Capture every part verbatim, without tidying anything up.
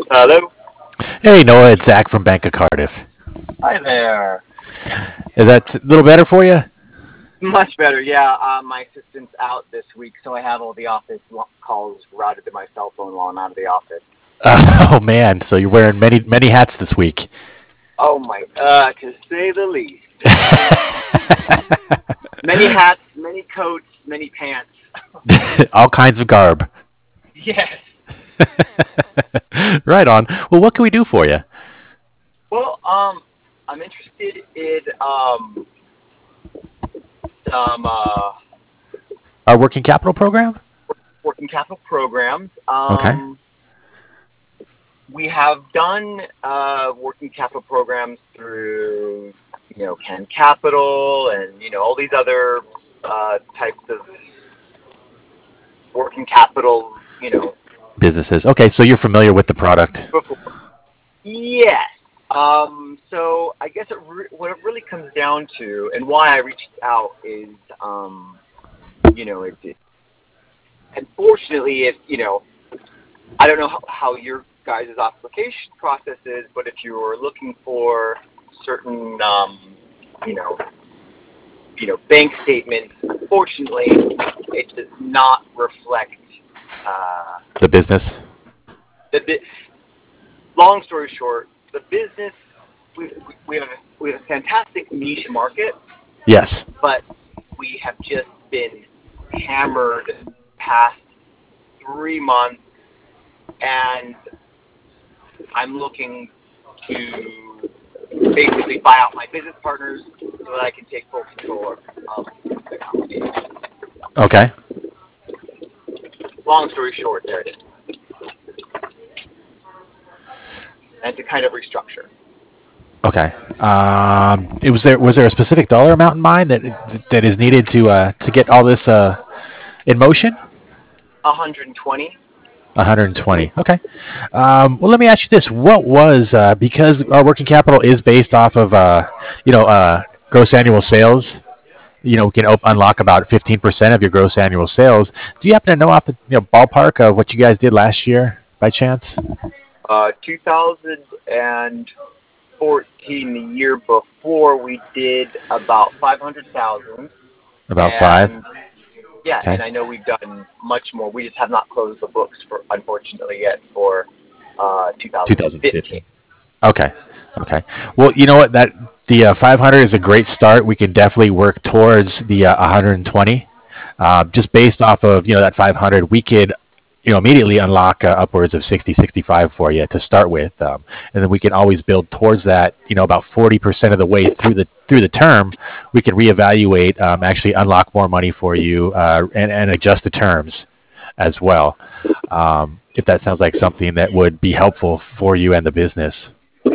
Hello. Hey Noah, it's Zach from Bank of Cardiff. Hi there. Is that a little better for you? Much better. Yeah, uh, my assistant's out this week, so I have all the office lo- calls routed to my cell phone while I'm out of the office. Uh, oh man, so you're wearing many many hats this week. Oh my, uh, to say the least. Many hats, many coats, many pants. All kinds of garb. Yes. Right on. Well, what can we do for you? Well, um, I'm interested in um some uh Our working capital program? working capital programs. Okay. Um, we have done uh, working capital programs through, you know, Ken Capital and, you know, all these other uh, types of working capital, you know, Businesses. Okay, so you're familiar with the product. before. Yes. Um, so I guess it re- what it really comes down to, and why I reached out is, um, you know, it, it unfortunately, if you know, I don't know how, how your guys' application process is, but if you're looking for certain, um, you know, you know, bank statements, unfortunately, it does not reflect uh, The business. the. Bi- long story short, the business we we have a, we have a fantastic niche market, Yes. but we have just been hammered past three months, and I'm looking to basically buy out my business partners so that I can take full control of the company. Okay. Long story short, there it is. And to kind of restructure. Okay. Um, it was there. Was there a specific dollar amount in mind that that is needed to uh, to get all this uh, in motion? one hundred twenty. one hundred twenty. Okay. Um, well, let me ask you this: what was uh, because our working capital is based off of uh, you know uh, gross annual sales. You know, we can op- unlock about fifteen percent of your gross annual sales. Do you happen to know off the you know, ballpark of what you guys did last year by chance? Uh, two thousand fourteen, the year before, we did about five hundred thousand. About five. And yeah, Okay. and I know we've done much more. We just have not closed the books for, unfortunately, yet for uh, twenty fifteen. twenty fifteen. Okay. Okay. Well, you know what? That the uh, five hundred is a great start. We can definitely work towards the uh, one hundred twenty. Uh, just based off of you know that five hundred, we could you know immediately unlock uh, upwards of sixty, sixty-five for you to start with, um, and then we can always build towards that. You know, about forty percent of the way through the through the term, we can reevaluate, um, actually unlock more money for you, uh, and and adjust the terms as well. Um, if that sounds like something that would be helpful for you and the business.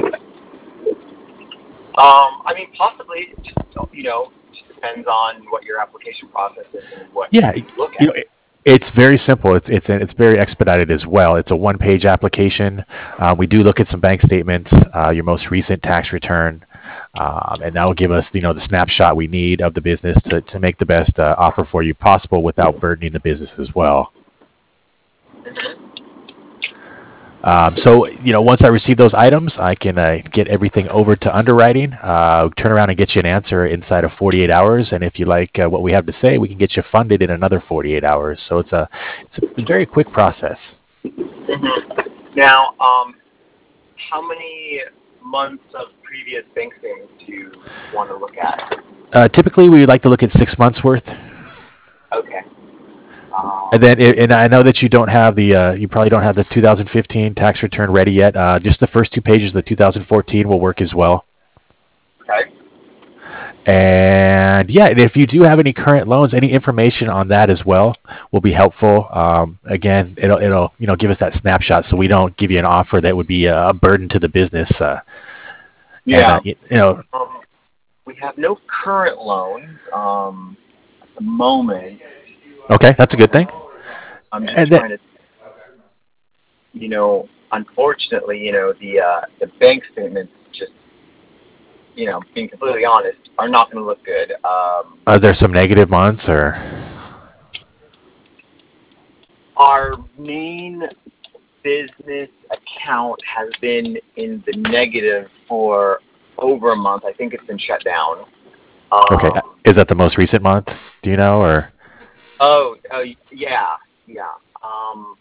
Um, I mean, possibly, it just, you know, just depends on what your application process is and what Yeah, you look you at. know, it, it's very simple. It's it's it's very expedited as well. It's a one-page application. Uh, we do look at some bank statements, uh, your most recent tax return, um, and that will give us you know the snapshot we need of the business to to make the best uh, offer for you possible without burdening the business as well. Um, so, you know, once I receive those items, I can uh, get everything over to underwriting, uh, turn around and get you an answer inside of forty-eight hours. And if you like uh, what we have to say, we can get you funded in another forty-eight hours. So it's a it's a very quick process. Mm-hmm. Now, um, how many months of previous bank statements do you want to look at? Uh, typically, we like to look at six months worth. Okay. And Um, then, and I know that you don't have the, uh, you probably don't have the two thousand fifteen tax return ready yet. Uh, just the first two pages of the two thousand fourteen will work as well. okay. And yeah, and if you do have any current loans, any information on that as well will be helpful. Um, again, it'll it'll you know give us that snapshot so we don't give you an offer that would be a burden to the business. Uh, and uh, Yeah. you, you know, Um, we have no current loans um, at the moment. okay, that's a good thing. I'm just And then trying to, you know, unfortunately, you know, the uh, the bank statements just, you know, being completely honest, are not going to look good. Um, are there some negative months or our main business account has been in the negative for over a month. I think it's been shut down. Okay. Um, Is that the most recent month? Do you know, or? oh, uh, yeah, yeah. Um,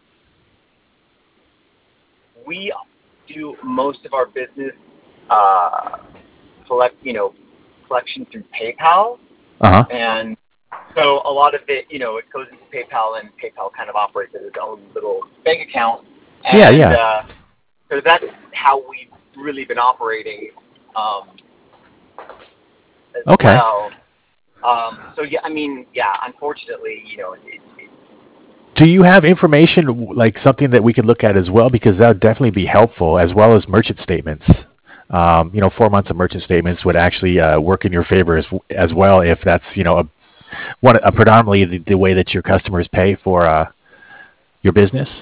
we do most of our business uh, collect, you know, collection through PayPal, Uh huh. and so a lot of it, you know, it goes into PayPal, and PayPal kind of operates as its own little bank account, Yeah, and yeah. uh, so that's how we've really been operating um, as Okay. well. Um, so yeah, I mean, yeah, unfortunately, you know, it, it, Do you have information like something that we could look at as well? Because that would definitely be helpful, as well as merchant statements. Um, you know, four months of merchant statements would actually uh, work in your favor as, as well if that's you know a one a predominantly the, the way that your customers pay for uh, your business.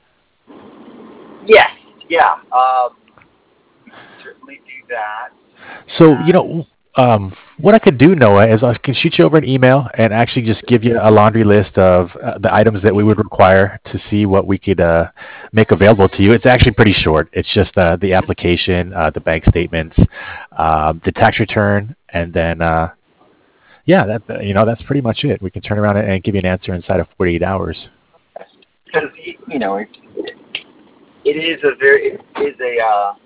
yes, yeah, um, we can certainly do that. So, you And know, um, what I could do, Noah, is I can shoot you over an email and actually just give you a laundry list of uh, the items that we would require to see what we could uh, make available to you. It's actually pretty short. It's just uh, the application, uh, the bank statements, um, the tax return, and then uh, yeah, that that- you know that's pretty much it. We can turn around and give you an answer inside of forty-eight hours. because you know, it, it is a very, it is a, uh,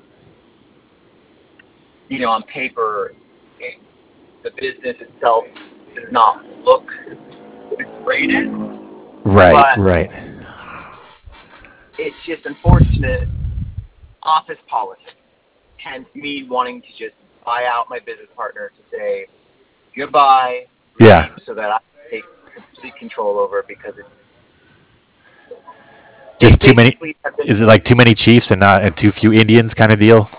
you know, on paper, it, the business itself does not look the greatest, Right, but right. it's just unfortunate office politics. Hence me wanting to just buy out my business partner to say goodbye, Yeah. leave, so that I take complete control over it because it, they Just too many. basically have been Is it like too many Chiefs and not and too few Indians kind of deal?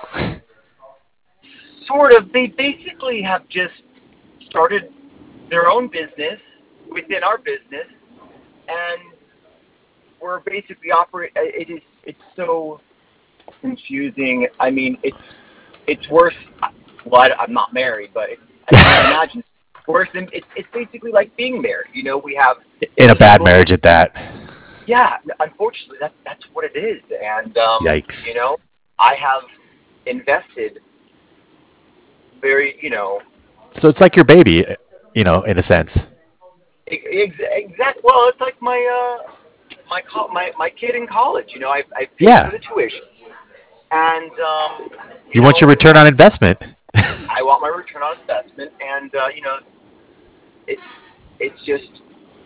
sort of, they basically have just started their own business within our business, and we're basically operate. It is, it's so confusing. I mean, it's it's worse. Well, I, I'm not married, but it, I can't imagine worse than it's. It's basically like being married. You know, we have In a bad people. marriage at that. Yeah, unfortunately, that's that's what it is. And um, you Yikes. know, I have invested very, you know, So it's like your baby, you know, in a sense. ex- exact. Well, it's like my uh, my co- my my kid in college. You know, I I paid for Yeah. the tuition, and um, you You want your know, return on investment. I want my return on investment, and uh, you know, it's it's just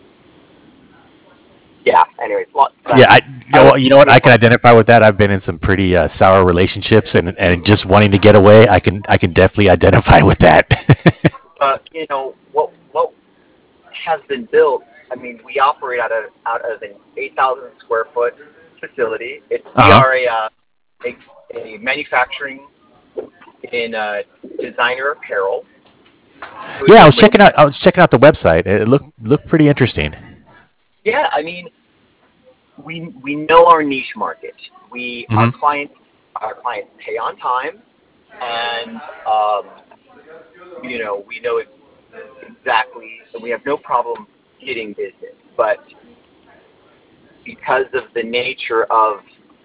yeah. Anyways, well, Yeah, that's I you I know, won't you know keep what? you I up can on. identify with that. I've been in some pretty uh, sour relationships, and and just wanting to get away. I can I can definitely identify with that. But you know what what has been built. I mean, we operate out of out of an eight thousand square foot facility. It's we Uh huh. are a uh, a, a manufacturing in uh, designer apparel, Yeah, I hoodies, was and checking out. I was checking out the website. It looked looked pretty interesting. yeah. I mean, we we know our niche market. We our Hmm. clients our clients pay on time, and um, you know we know exactly, and we have no problem getting business. But because of the nature of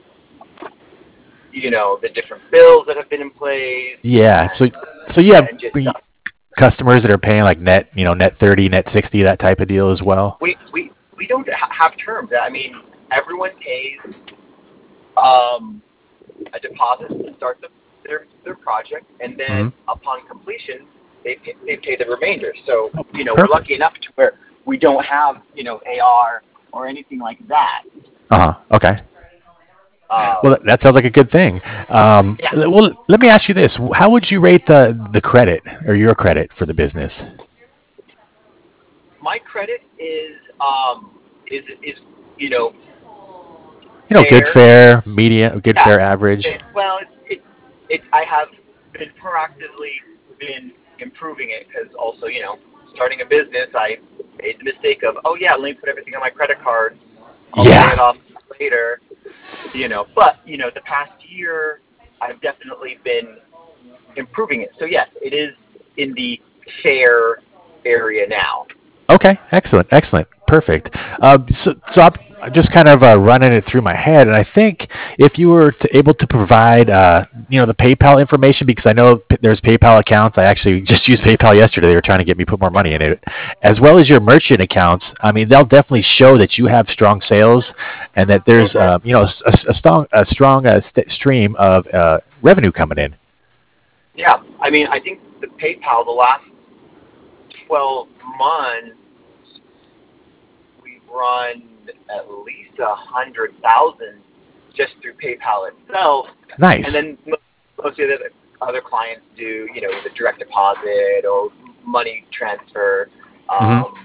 you know the different bills that have been in place, Yeah. and So so you have and just pre- uh, customers that are paying like net, you know, net thirty, net sixty, that type of deal as well. we we we don't ha- have terms. I mean, everyone pays um, a deposit to start the, their their project, and then Hmm. upon completion, they pay, they pay the remainder. So you know, we're Perfect. lucky enough to where we don't have you know A R or anything like that. Uh huh. Okay. Well, Um, that that sounds like a good thing. Um, yeah, well, let me ask you this: how would you rate the the credit or your credit for the business? my credit is um, is is you know You know, good, fair. fair, medium, good, Yeah. fair, average. It, well, it's it, it, I have been proactively been improving it because also, you know, starting a business, I made the mistake of, oh yeah, let me put everything on my credit card. I'll pay it Yeah. off later, you know. But, you know, the past year, I've definitely been improving it. So yes, it is in the fair area now. Okay. Excellent. Excellent. Perfect. Uh, so, so I'm just kind of uh, running it through my head, and I think if you were to, able to provide, uh, you know, the PayPal information, because I know p- there's PayPal accounts. I actually just used PayPal yesterday. They were trying to get me to put more money in it, as well as your merchant accounts. I mean, they'll definitely show that you have strong sales, and that there's, Mhm. uh, you know, a, a strong, a strong uh, st- stream of uh, revenue coming in. Yeah, I mean, I think the PayPal the last twelve months we've run at least a hundred thousand just through PayPal itself, and Nice. then mo- most of the other clients do, you know, the direct deposit or money transfer. Hmm. Um,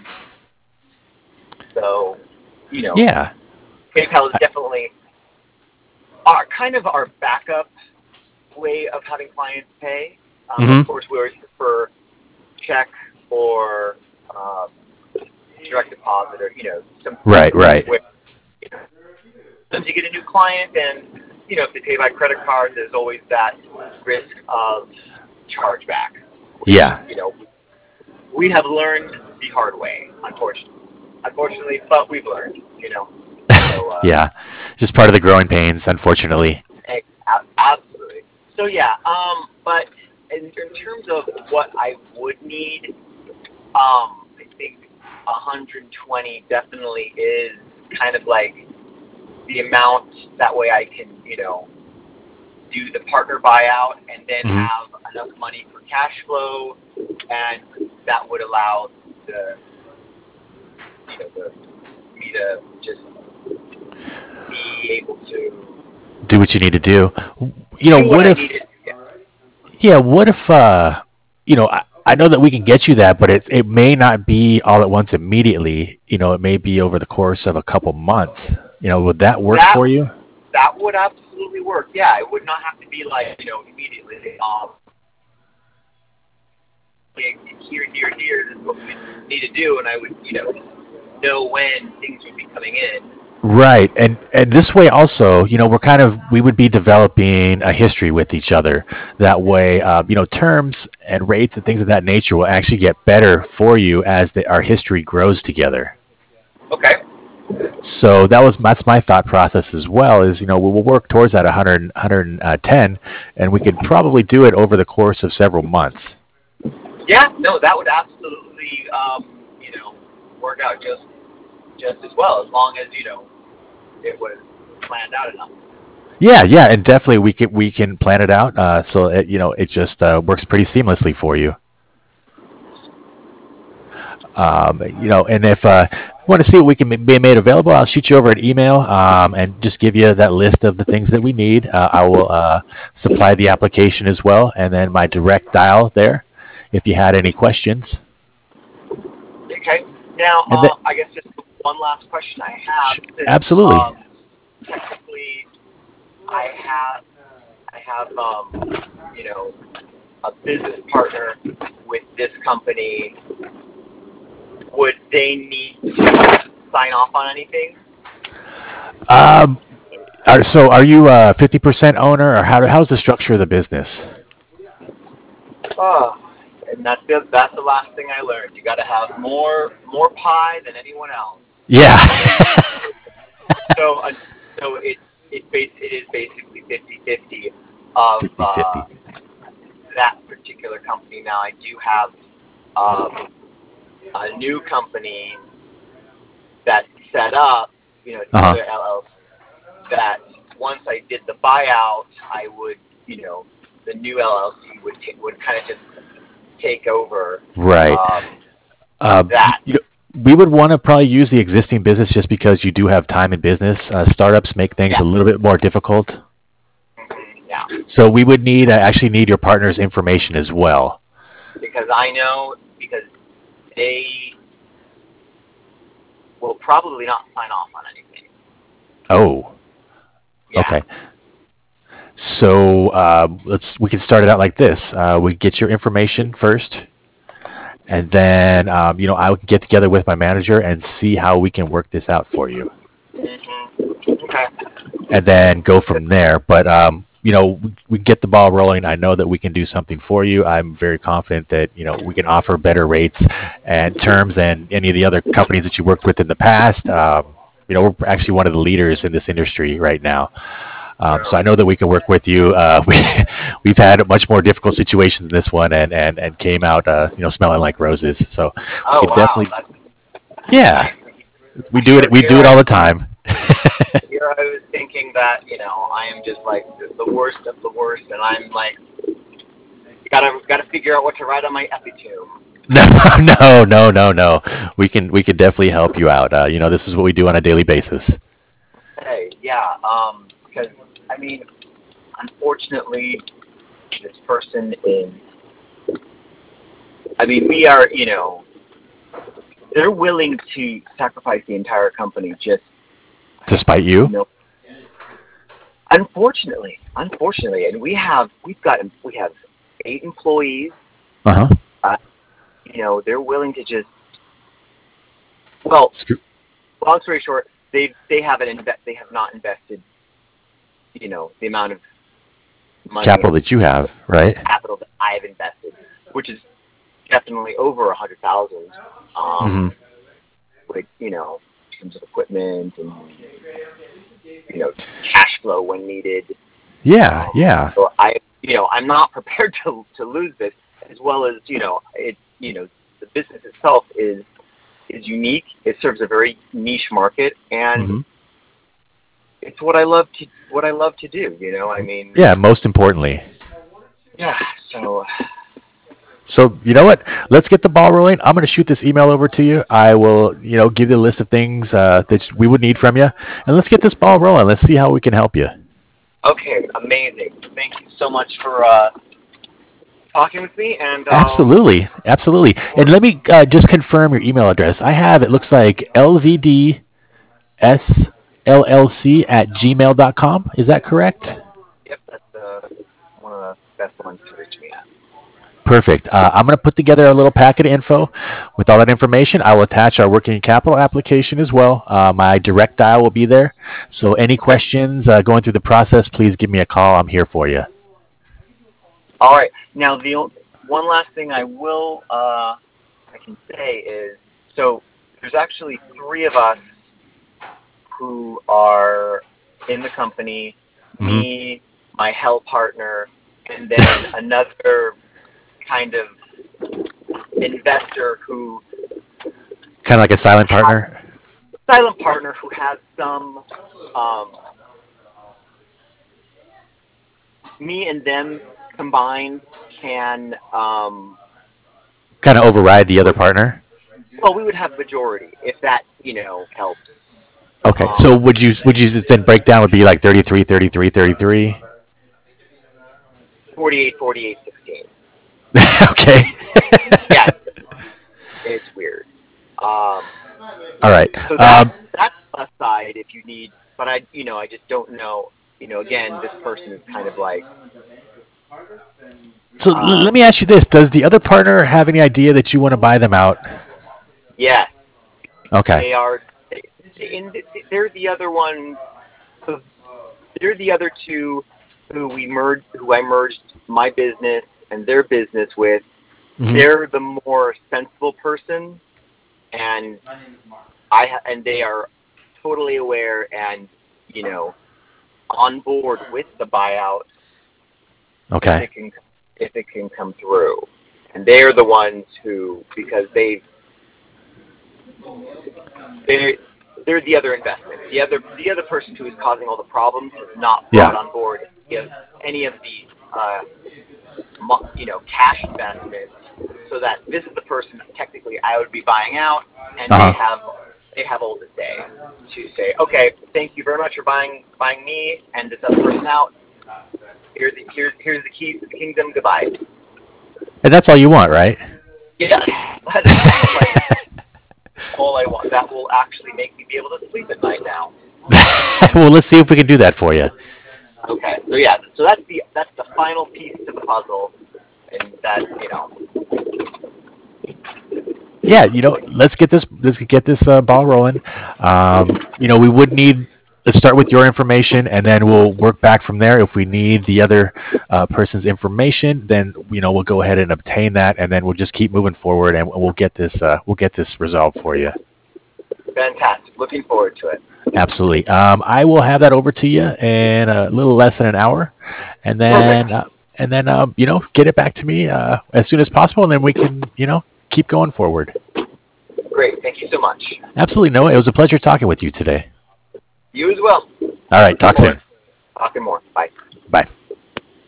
so, you know, Yeah. PayPal is definitely our kind of our backup way of having clients pay. Um, of Hmm. course, we always prefer check or um, direct deposit, or you know, some Right. Right. way. You know, once you get a new client, and you know, if they pay by credit card, there's always that risk of chargeback, which Yeah. you know we have learned the hard way, unfortunately. Unfortunately, but we've learned. You know, so uh, Yeah. Just part of the growing pains, unfortunately. absolutely. So yeah, um, but in, in terms of what I would need, um, I think one hundred twenty definitely is kind of like the amount. That way I can, you know, do the partner buyout and then Hmm. have enough money for cash flow, and that would allow the, you know, the me to just be able to Do what you need to do. You know, do what what I if, needed. Yeah. yeah, what if, uh, you know, I, I know that we can get you that, but it, it may not be all at once immediately. You know, it may be over the course of a couple months. You know, would that work That for you? that would absolutely work. Yeah, it would not have to be like, you know, immediately. Um, like, here, here, here. This is what we need to do, and I would, you know, know when things would be coming in. Right. And and this way also, you know, we're kind of we would be developing a history with each other. That way, uh, you know, terms and rates and things of that nature will actually get better for you as the, our history grows together. Okay. So that was that's my thought process as well. Is you know we'll, we'll work towards that one hundred, one hundred ten, and we could probably do it over the course of several months. Yeah. No, that would absolutely, um, you know, work out just just as well, as long as you know it was planned out enough. Yeah, yeah, and definitely we can we can plan it out. Uh, so it, you know it just uh, works pretty seamlessly for you. Um, you know, and if uh, you want to see what we can be made available, I'll shoot you over an email um, and just give you that list of the things that we need. Uh, I will uh, supply the application as well, and then my direct dial there if you had any questions. Okay. Now, And then, uh, I guess just one last question I have, sh- since absolutely. um, technically I have I have um, you know, a business partner with this company. Would they need to sign off on anything? Um, are, so, are you a fifty percent owner, or how, how's the structure of the business? Oh, and that's the that's the last thing I learned. You got to have more more pie than anyone else. Yeah. So uh, so it it bas- it is basically fifty fifty of uh, Fifty-fifty. that particular company. Now I do have um, a new company that's set up. You know, it's Uh-huh. another L L C that once I did the buyout, I would, you know, the new L L C would ta- would kind of just take over Right. um, Uh, you, that. you know, we would want to probably use the existing business just because you do have time in business. Uh, startups make things Yeah. a little bit more difficult. Mhm. Yeah. So we would need uh, actually need your partner's information as well. Because I know, because they will probably not sign off on anything. Oh, Yeah. okay. So uh, let's we can start it out like this. Uh, we get your information first, and then um, you know I would get together with my manager and see how we can work this out for you, Hmm. Okay. and then go from there. But um, you know we, we get the ball rolling. I know that we can do something for you. I'm very confident that you know we can offer better rates and terms than any of the other companies that you worked with in the past. Um, you know, we're actually one of the leaders in this industry right now. Um, so I know that we can work with you. Uh, we, we've had much more difficult situations than this one, and, and, and came out, uh, you know, smelling like roses. So Oh we could wow, definitely, that's yeah, we do here. it. We Here do it I all the time. here I was thinking that you know I am just like the, the worst of the worst, and I'm like gotta gotta figure out what to write on my epitome. No, no, no, no, no. We can we can definitely help you out. Uh, you know, this is what we do on a daily basis. Hey, yeah, um, because I mean, unfortunately, this person is. I mean, we are, you know, they're willing to sacrifice the entire company just, Despite you you. know, unfortunately, unfortunately, and we have, we've got, we have eight employees. Uh huh. Uh, you know, they're willing to just, well, long story short, they they haven't inve- they have not invested, you know, the amount of money Capital and that you have, right? capital that I have invested, which is definitely over a hundred thousand. Hmm. Um, with you know, in terms of equipment and you know, cash flow when needed. Yeah, Um, yeah. so I, you know, I'm not prepared to to lose this, as well as you know, it, you know, the business itself is is unique. It serves a very niche market, and Hmm. it's what I love to what I love to do. You know, I mean, Yeah, most importantly. yeah. So So you know what? Let's get the ball rolling. I'm going to shoot this email over to you. I will, you know, give you a list of things uh, that we would need from you, and let's get this ball rolling. Let's see how we can help you. okay, amazing. Thank you so much for uh, talking with me, and um, Absolutely, absolutely. And let me uh, just confirm your email address. I have it looks like L V D S L L C at gmail dot com. Is that correct? yep, that's uh, one of the best ones to reach me at. Perfect. Uh, I'm going to put together a little packet of info with all that information. I will attach our working capital application as well. Uh, my direct dial will be there. So any Okay. questions uh, going through the process, please give me a call. I'm here for you. All right. Now the o- one last thing I will uh, I can say is so there's actually three of us who are in the company, Hmm. me, my health partner, and then another kind of investor who Kind of like a silent has partner. a silent partner who has some um, me and them combined can um, Kind of override the other partner. well we would have majority if that you know helps. Okay. So Um, would you would you then break down would be like thirty-three, thirty-three, thirty-three? forty-eight, forty-eight, sixteen. Okay. Yeah, it's weird. Um, All right. so that Um, that's aside if you need, but I you know I just don't know. You know, again, this person is kind of like, so l- let um, me ask you this: does the other partner have any idea that you want to buy them out? yes, Okay. they are. They, in, they're the other ones. So they're the other two who we merged, who I merged my business and their business with. Hmm. They're the more sensible person, and I ha- and they are totally aware and you know on board with the buyout if Okay. it can if it can come through. And they're the ones who because they they they're the other investment. The other the other person who is causing all the problems has not brought Yeah. on board any of, any of the uh, you know cash investments. So that this is the person that technically I would be buying out, and they Uh huh. have they have all the say to say, okay, thank you very much for buying buying me and this other person out. Here's the, here's here's the keys to the kingdom. Goodbye. And that's all you want, right? Yeah, that is like all I want. That will actually make me be able to sleep at night now. Well, let's see if we can do that for you. Okay, so yeah, so that's the that's the final piece to the puzzle, and that you know, Yeah, you know, let's get this let's get this uh, ball rolling. Um, you know, we would need let's start with your information, and then we'll work back from there. If we need the other uh, person's information, then you know we'll go ahead and obtain that, and then we'll just keep moving forward, and we'll get this uh, we'll get this resolved for you. fantastic. Looking forward to it. Absolutely. Um, I will have that over to you in a little less than an hour, and then Perfect. uh, and then um, you know get it back to me uh, as soon as possible, and then we can you know keep going forward. Great. Thank you so much. Absolutely, Noah. It was a pleasure talking with you today. You as well. All right. Talking Talk more. soon. Talking more. Bye. Bye.